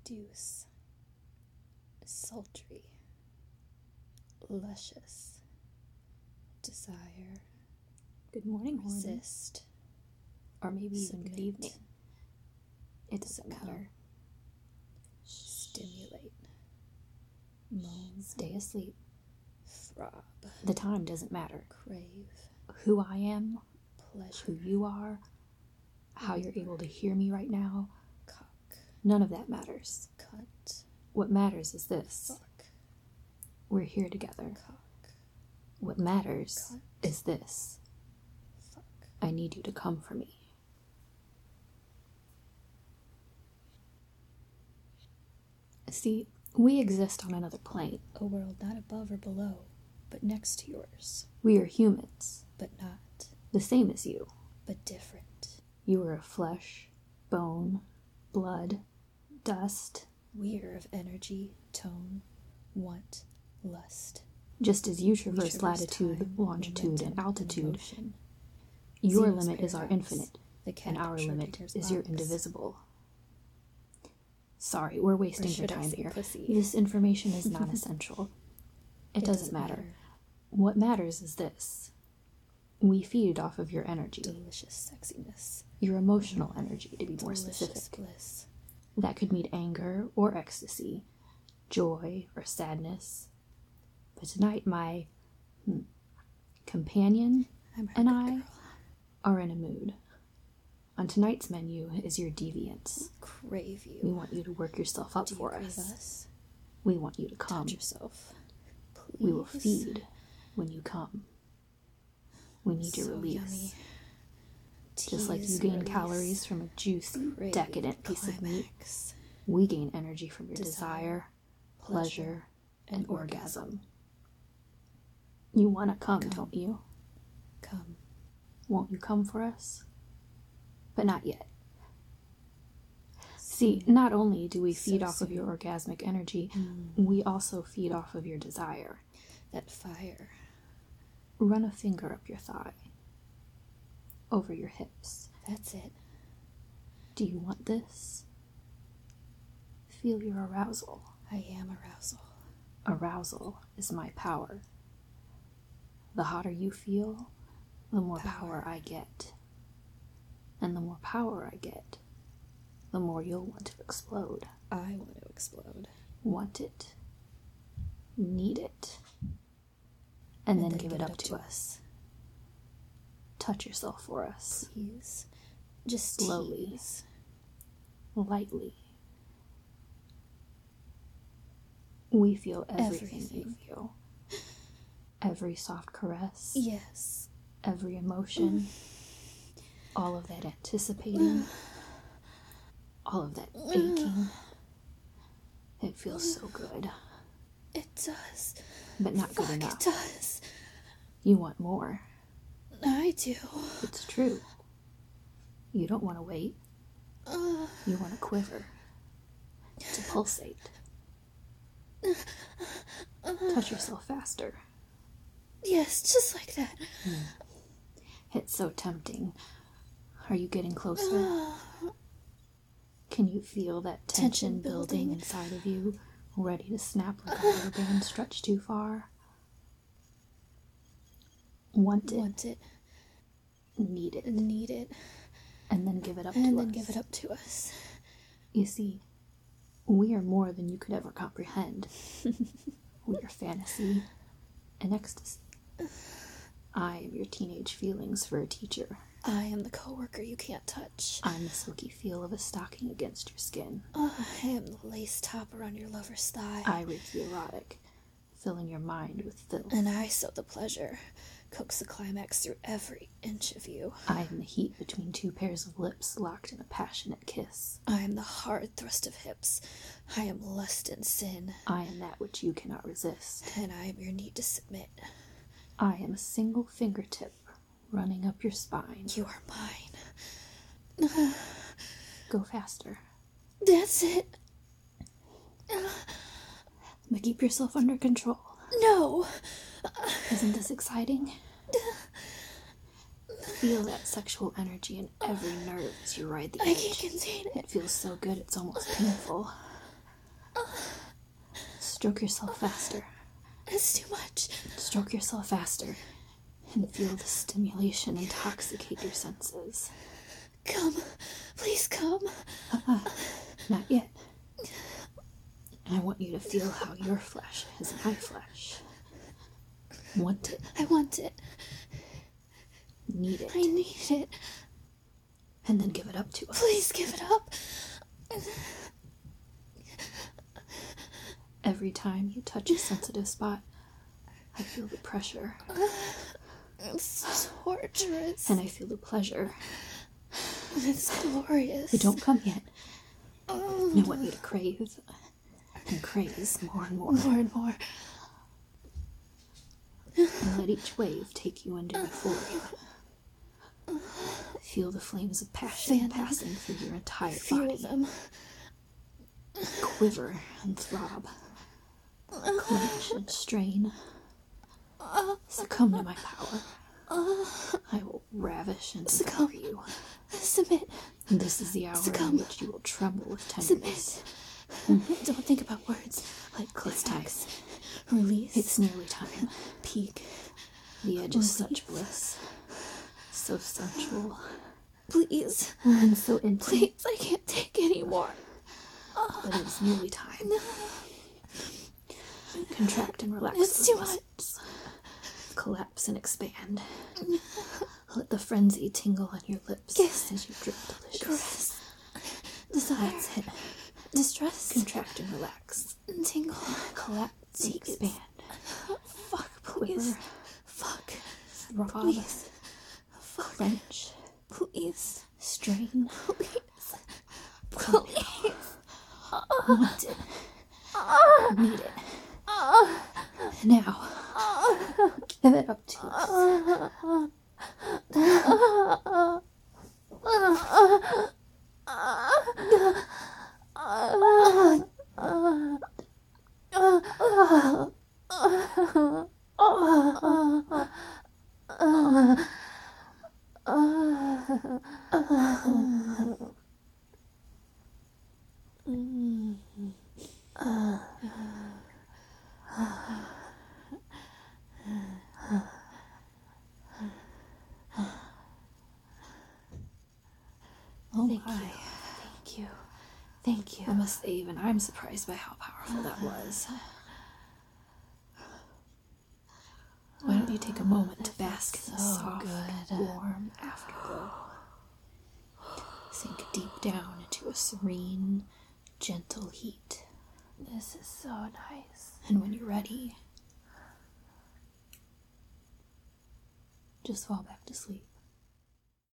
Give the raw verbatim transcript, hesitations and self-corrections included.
seduce, sultry, luscious, desire, good morning, resist, or maybe even submit, good evening. It doesn't succumb, matter. stimulate, moan, Stay asleep. throb, The time doesn't matter. crave, Who I am, pleasure, who you are, how you're able to hear me right now, cock, none of that matters. cut, What matters is this. fuck, We're here together. cock, What matters cut, is this. fuck. I need you to come for me. See, we exist on another plane. A world not above or below, but next to yours, We are humans, but not, the same as you. but different. You are of flesh, bone, blood, dust, We are of energy, tone, want, lust. just as you We traverse traverse latitude, time, longitude, and momentum, altitude. emotion. Your Zeno's limit is our paradox, infinite, the cat and our limit Schrodinger's is your box. indivisible. Sorry, we're wasting your should I time say here. pussy? This information is not essential. It, doesn't, matter. What matters is this. We feed off of your energy, Delicious sexiness. your emotional energy, to be more Delicious specific. bliss. That could mean anger or ecstasy, joy or sadness. But tonight, my hmm, companion I'm her and good I girl. are in a mood. On tonight's menu is your deviance. Crave you. We want you to work yourself up Do you for crave us. us? We want you to come. Touch yourself. Please. We will feed when you come. We need your So release. yummy. Just like you Tease, gain release, calories from a juicy, crave, decadent piece of meat, climax, we gain energy from your desire, desire, pleasure, pleasure, and, and orgasm. orgasm. You want to come, Come. don't you? Come. Won't you come for us? But not yet. See, not only do we feed So off of your soon. orgasmic energy, Mm. we also feed off of your desire. That fire. Run a finger up your thigh, over your hips. That's it. Do you want this? Feel your arousal. I am arousal. Arousal is my power. The hotter you feel, the more power, Power. I get. And the more power I get, the more you'll want to explode. I want to explode. Want it. Need it. And, then, give it up to us. Touch yourself for us. Please. Just Slowly. tease. Lightly. We feel everything, you Everything. feel. Every soft caress. Yes. Every emotion. All of that anticipating. All of that aching. It feels so good. It does. But not good Fuck, enough. it does. You want more. I do. It's true. You don't want to wait. Uh, You want to quiver. To pulsate. Touch yourself faster. yes, just like that. It's so tempting. Are you getting closer? Can you feel that tension, Tension building building. inside of you, ready to snap like a rubber band stretched too far? Want it, Want it, need it, need it, and then give it up to and then us. give it up to us. You see, we are more than you could ever comprehend. We are fantasy and ecstasy. I am your teenage feelings for a teacher. I am the coworker you can't touch. I'm the silky feel of a stocking against your skin. I am the lace topper on your lover's thigh. I rape the erotic, filling your mind with filth. And I sow the pleasure, coax the climax through every inch of you. I am the heat between two pairs of lips locked in a passionate kiss. I am the hard thrust of hips. I am lust and sin. I am that which you cannot resist. And I am your need to submit. I am a single fingertip running up your spine. You are mine. Go faster. That's it. But keep yourself under control. No. Isn't this exciting? Feel that sexual energy in every nerve as you ride the I edge. can't contain it. It feels so good it's almost painful. Stroke yourself faster. It's too much. Stroke yourself faster. And feel the stimulation intoxicate your senses. Come. Please come. Uh-uh. Not yet. I want you to feel how your flesh is my flesh. Want it. I want it. Need it. I need it. And then give it up to us. Please give it up. Every time you touch a sensitive spot, I feel the pressure. It's torturous. And I feel the pleasure. It's glorious. But don't come yet. Oh. I want you to crave and craze more and more. More and more. And let each wave take you into euphoria. Feel the flames of passion Fan passing through your entire Feel body. them. Quiver and throb. Clench and strain. Succumb to my power. I will ravish and devour you. Submit. And this is the hour Succumb. in which you will tremble with tenderness. Submit. Don't think about words. Like climax. Release. It's nearly time. Peak. The edge is such bliss. So sensual. Please. And so intimate. Please. I can't take any more. But it's nearly time. Contract and relax. It's too those much. muscles. Collapse and expand. Let the frenzy tingle on your lips Kiss. as you drip delicious. Caress. Desire. That's it. Distress. Contract and relax. Tingle. Collapse and Tease. expand. Fuck, please. Quiver. Fuck. Throb. Please. Fuck. Clench. Please. Strain. Please. Please. Want it. Need it. Now. Give it up to us. Oh Thank my. you. Thank you. Thank you. I must say, even I'm surprised by how powerful that was. Why don't you take a moment to bask in the so soft, good. warm afterglow? Sink deep down into a serene, gentle heat. This is so nice. And when you're ready, just fall back to sleep.